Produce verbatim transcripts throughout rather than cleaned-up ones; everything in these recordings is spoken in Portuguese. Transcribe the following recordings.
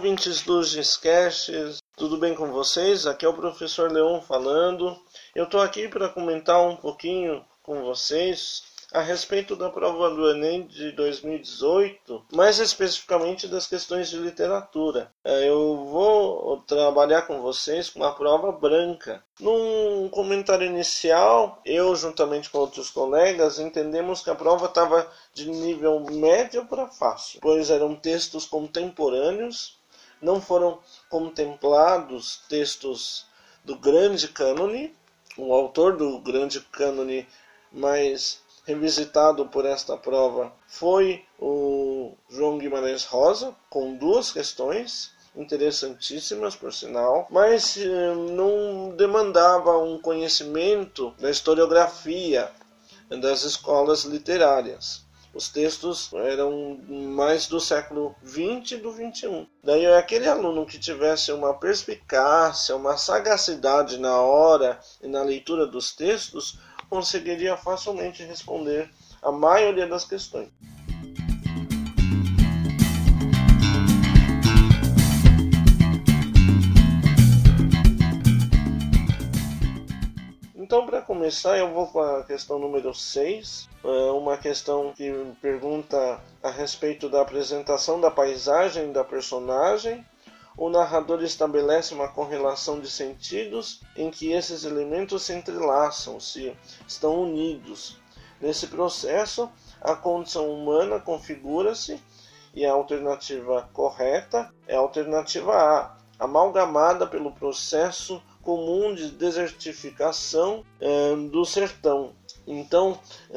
ouvintes dos Giscasts, tudo bem com vocês? Aqui é o professor Leon falando. Eu estou aqui para comentar um pouquinho com vocês a respeito da prova do Enem de dois mil e dezoito, mais especificamente das questões de literatura. Eu vou trabalhar com vocês com uma prova branca. Num comentário inicial, eu juntamente com outros colegas entendemos que a prova estava de nível médio para fácil, pois eram textos contemporâneos, não foram contemplados textos do grande cânone, o autor do grande cânone mais revisitado por esta prova foi o João Guimarães Rosa, com duas questões interessantíssimas, por sinal, mas eh, não demandava um conhecimento da historiografia das escolas literárias. Os textos eram mais do século vinte e do vinte e um. Daí aquele aluno que tivesse uma perspicácia, uma sagacidade na hora e na leitura dos textos, conseguiria facilmente responder a maioria das questões. Então, para começar, eu vou com a questão número seis, uma questão que pergunta a respeito da apresentação da paisagem da personagem. O narrador estabelece uma correlação de sentidos em que esses elementos se entrelaçam, se estão unidos. Nesse processo, a condição humana configura-se e a alternativa correta é a alternativa A, amalgamada pelo processo comum de desertificação eh, do sertão. Então,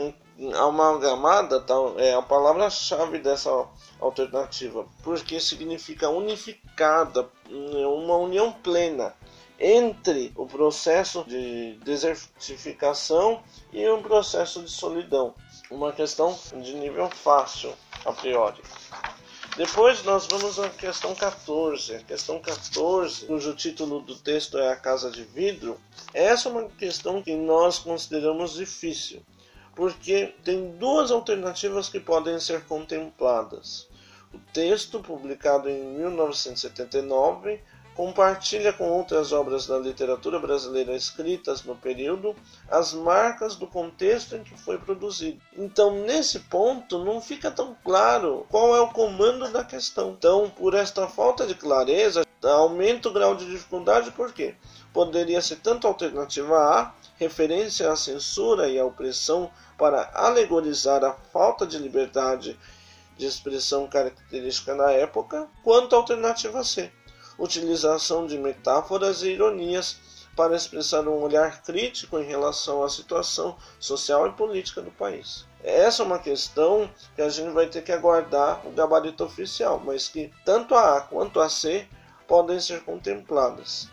amalgamada é a palavra-chave dessa alternativa, porque significa unificada, uma união plena entre o processo de desertificação e um processo de solidão. Uma questão de nível fácil, a priori. Depois nós vamos à questão quatorze. A questão quatorze, cujo título do texto é A Casa de Vidro. Essa é uma questão que nós consideramos difícil, porque tem duas alternativas que podem ser contempladas. O texto, publicado em mil novecentos e setenta e nove, compartilha com outras obras da literatura brasileira escritas no período as marcas do contexto em que foi produzido. Então, nesse ponto, não fica tão claro qual é o comando da questão. Então, por esta falta de clareza, aumenta o grau de dificuldade, porque poderia ser tanto a alternativa A, referência à censura e à opressão para alegorizar a falta de liberdade de expressão característica da época, quanto a alternativa C, utilização de metáforas e ironias para expressar um olhar crítico em relação à situação social e política do país. Essa é uma questão que a gente vai ter que aguardar o gabarito oficial, mas que tanto a A quanto a C podem ser contempladas.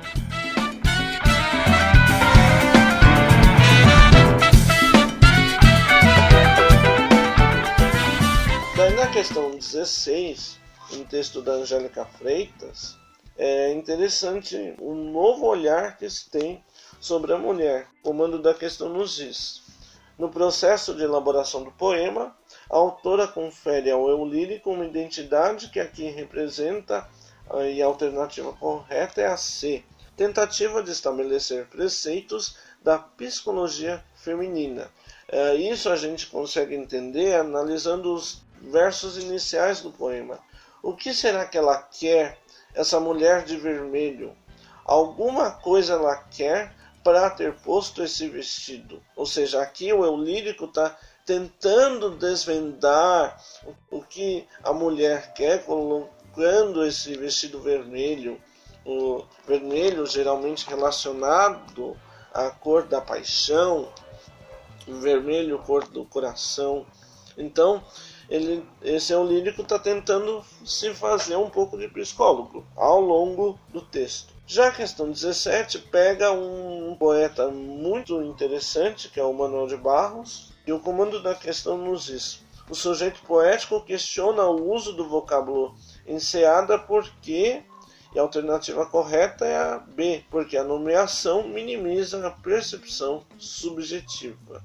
Daí na questão dezesseis, um texto da Angélica Freitas, é interessante o novo olhar que se tem sobre a mulher. O comando da questão nos diz: no processo de elaboração do poema, a autora confere ao eu lírico uma identidade que aqui representa, e a alternativa correta é a C, tentativa de estabelecer preceitos da psicologia feminina. É, isso a gente consegue entender analisando os versos iniciais do poema. O que será que ela quer, essa mulher de vermelho? Alguma coisa ela quer para ter posto esse vestido. Ou seja, aqui o eu lírico está tentando desvendar o que a mulher quer, colocando esse vestido vermelho. O vermelho geralmente relacionado à cor da paixão, o vermelho, cor do coração. Então, Ele, esse eu lírico está tentando se fazer um pouco de psicólogo ao longo do texto. Já a questão dezessete pega um poeta muito interessante, que é o Manuel de Barros, e o comando da questão nos diz: o sujeito poético questiona o uso do vocábulo enseada porque, e a alternativa correta é a B, porque a nomeação minimiza a percepção subjetiva.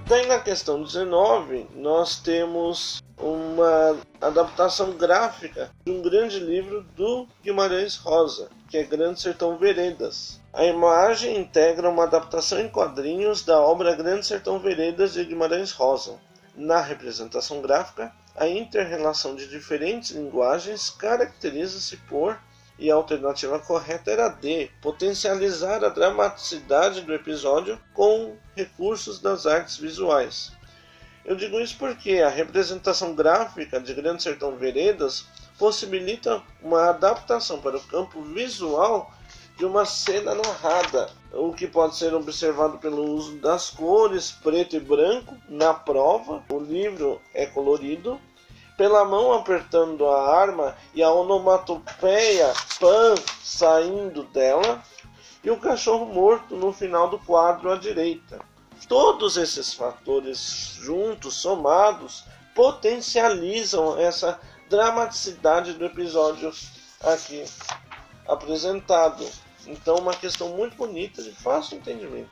Daí na questão dezenove, nós temos uma adaptação gráfica de um grande livro do Guimarães Rosa, que é Grande Sertão Veredas. A imagem integra uma adaptação em quadrinhos da obra Grande Sertão Veredas de Guimarães Rosa. Na representação gráfica, a inter-relação de diferentes linguagens caracteriza-se por, e a alternativa correta era D, potencializar a dramaticidade do episódio com recursos das artes visuais. Eu digo isso porque a representação gráfica de Grande Sertão Veredas possibilita uma adaptação para o campo visual de uma cena narrada, o que pode ser observado pelo uso das cores preto e branco na prova. O livro é colorido, pela mão apertando a arma e a onomatopeia pan saindo dela, e o cachorro morto no final do quadro à direita. Todos esses fatores juntos, somados, potencializam essa dramaticidade do episódio aqui apresentado. Então, uma questão muito bonita de fácil entendimento.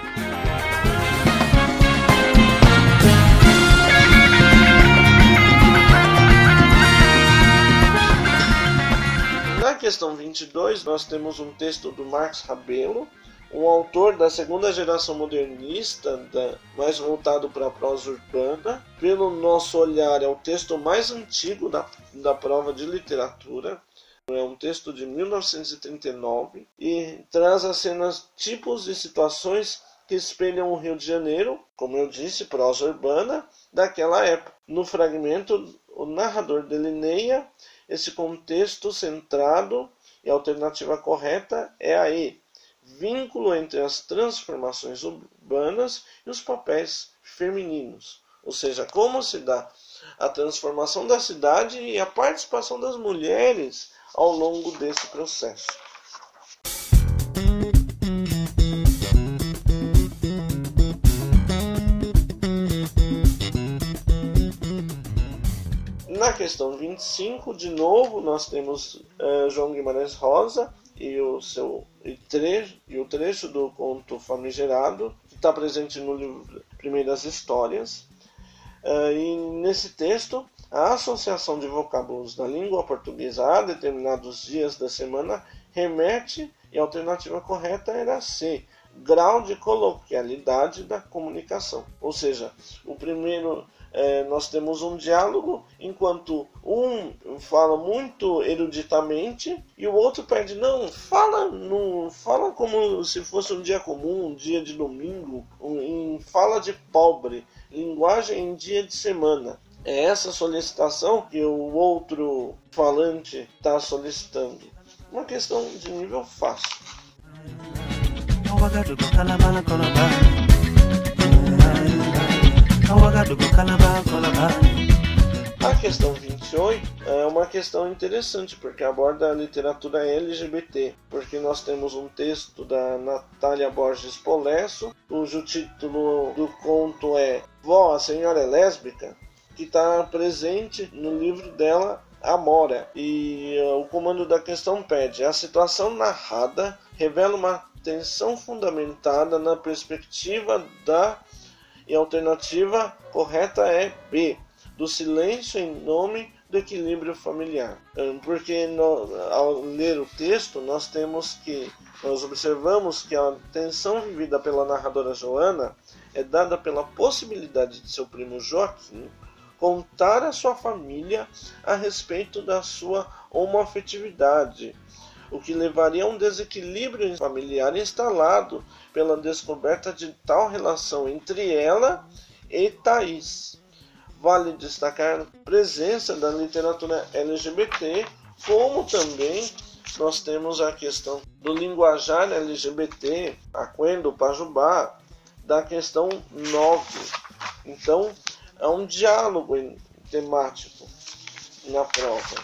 Na questão vinte e dois, nós temos um texto do Marx Rabelo, um autor da segunda geração modernista, da, mais voltado para a prosa urbana. Pelo nosso olhar, é o texto mais antigo da, da prova de literatura. É um texto de mil novecentos e trinta e nove e traz as cenas, tipos e situações que espelham o Rio de Janeiro, como eu disse, prosa urbana, daquela época. No fragmento, o narrador delineia esse contexto centrado, e a alternativa correta é a E. Vínculo entre as transformações urbanas e os papéis femininos. Ou seja, como se dá a transformação da cidade e a participação das mulheres ao longo desse processo. Na questão vinte e cinco, de novo, nós temos uh, João Guimarães Rosa e o, seu, e, trecho, e o trecho do conto Famigerado, que está presente no livro Primeiras Histórias. Uh, e nesse texto, a associação de vocábulos da língua portuguesa a determinados dias da semana remete, e a alternativa correta era C, grau de coloquialidade da comunicação. Ou seja, o primeiro, é, nós temos um diálogo, enquanto um fala muito eruditamente e o outro pede, não, fala, no, fala como se fosse um dia comum, um dia de domingo, um, em fala de pobre, linguagem em dia de semana. É essa solicitação que o outro falante está solicitando. Uma questão de nível fácil. A questão vinte e oito é uma questão interessante, porque aborda a literatura L G B T, porque nós temos um texto da Natália Borges Polesso, cujo título do conto é Vó, a Senhora é Lésbica?, que está presente no livro dela, Amora. E uh, o comando da questão pede: a situação narrada revela uma tensão fundamentada na perspectiva da... E a alternativa correta é B, do silêncio em nome do equilíbrio familiar. Porque no, ao ler o texto, nós temos que, nós observamos que a tensão vivida pela narradora Joana é dada pela possibilidade de seu primo Joaquim contar à sua família a respeito da sua homoafetividade, o que levaria a um desequilíbrio familiar instalado pela descoberta de tal relação entre ela e Thaís. Vale destacar a presença da literatura L G B T, como também nós temos a questão do linguajar L G B T, Aquendo, Pajubá, da questão nove. Então, é um diálogo temático na prova.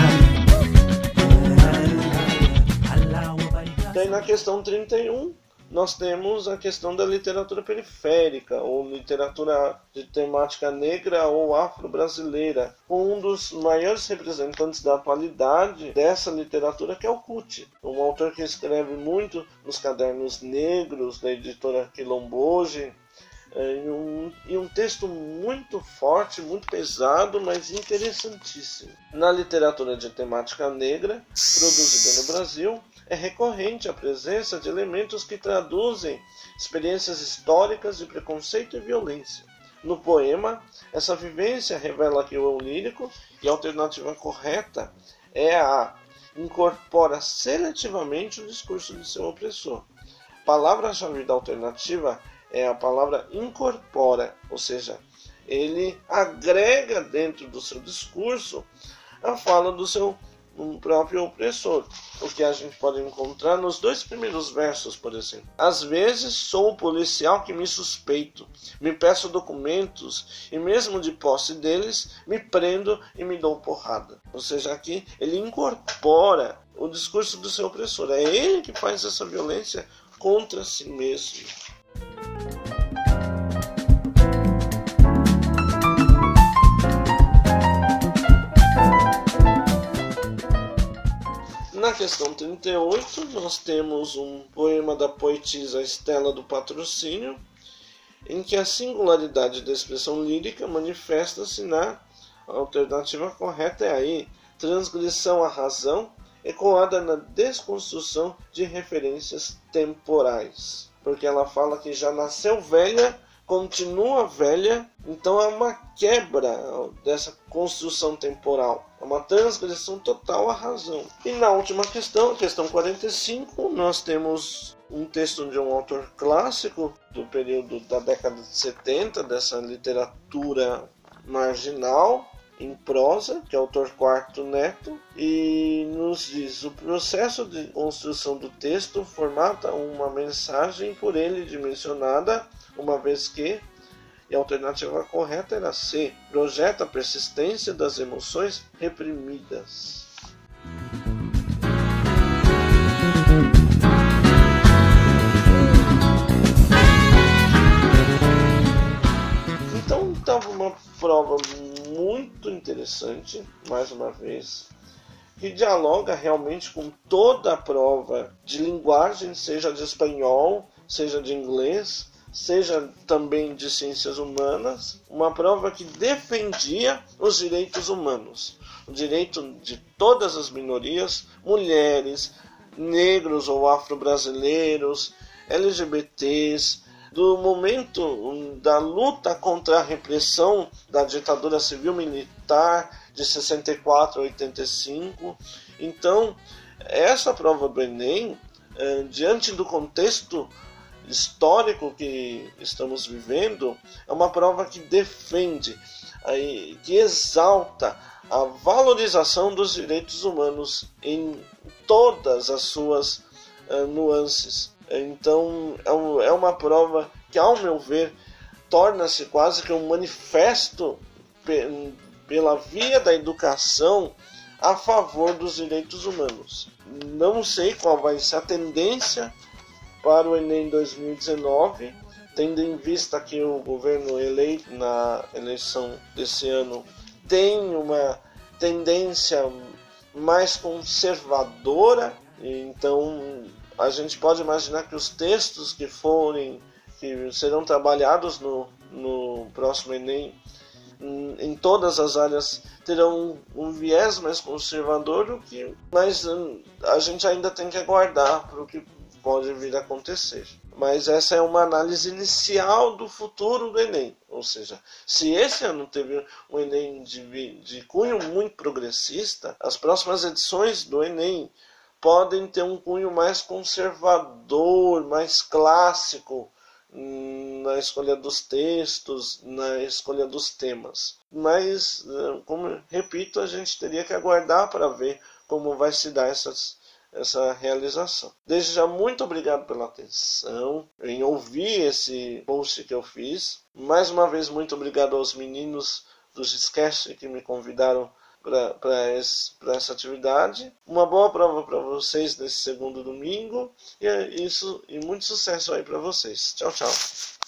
Daí na questão trinta e um, nós temos a questão da literatura periférica, ou literatura de temática negra ou afro-brasileira, com um dos maiores representantes da atualidade dessa literatura, que é o Kuti, um autor que escreve muito nos Cadernos Negros, da editora Quilomboje, e um, e um texto muito forte, muito pesado, mas interessantíssimo. Na literatura de temática negra, produzida no Brasil, é recorrente a presença de elementos que traduzem experiências históricas de preconceito e violência. No poema, essa vivência revela que o eu lírico, e a alternativa correta é a incorpora seletivamente o discurso de seu opressor. Palavra-chave da alternativa é a palavra incorpora, ou seja, ele agrega dentro do seu discurso a fala do seu um próprio opressor, o que a gente pode encontrar nos dois primeiros versos, por exemplo. Às vezes sou o policial que me suspeito, me peço documentos e mesmo de posse deles me prendo e me dou porrada. Ou seja, aqui ele incorpora o discurso do seu opressor. É ele que faz essa violência contra si mesmo. Na questão trinta e oito, nós temos um poema da poetisa Estela do Patrocínio, em que a singularidade da expressão lírica manifesta-se na alternativa correta, é aí, transgressão à razão, ecoada na desconstrução de referências temporais. Porque ela fala que já nasceu velha, continua velha, então é uma quebra dessa construção temporal, é uma transgressão total à razão. E na última questão, a questão quarenta e cinco, nós temos um texto de um autor clássico do período da década de setenta, dessa literatura marginal, em prosa, que é o Torquato Neto, e nos diz: o processo de construção do texto formata uma mensagem por ele dimensionada, uma vez que, e a alternativa correta era C, projeta a persistência das emoções reprimidas. Então estava uma prova muito interessante, mais uma vez, que dialoga realmente com toda a prova de linguagem, seja de espanhol, seja de inglês, seja também de ciências humanas, uma prova que defendia os direitos humanos, o direito de todas as minorias, mulheres, negros ou afro-brasileiros, L G B Ts, do momento da luta contra a repressão da ditadura civil-militar de sessenta e quatro a oitenta e cinco. Então, essa prova do Enem, eh, diante do contexto histórico que estamos vivendo, é uma prova que defende, aí, que exalta a valorização dos direitos humanos em todas as suas uh, nuances. Então é uma prova que, ao meu ver, torna-se quase que um manifesto pe- pela via da educação a favor dos direitos humanos. Não sei qual vai ser a tendência para o Enem dois mil e dezenove, tendo em vista que o governo eleito na eleição desse ano tem uma tendência mais conservadora, então a gente pode imaginar que os textos que forem, que serão trabalhados no, no próximo Enem, em todas as áreas, terão um viés mais conservador, que, mas a gente ainda tem que aguardar para o que pode vir a acontecer. Mas essa é uma análise inicial do futuro do Enem. Ou seja, se esse ano teve um Enem de, de cunho muito progressista, as próximas edições do Enem podem ter um cunho mais conservador, mais clássico na escolha dos textos, na escolha dos temas. Mas, como repito, a gente teria que aguardar para ver como vai se dar essas essa realização. Desde já, muito obrigado pela atenção em ouvir esse post que eu fiz. Mais uma vez, muito obrigado aos meninos do Giscast que me convidaram para essa atividade. Uma boa prova para vocês nesse segundo domingo. E é isso, e muito sucesso aí para vocês. Tchau, tchau.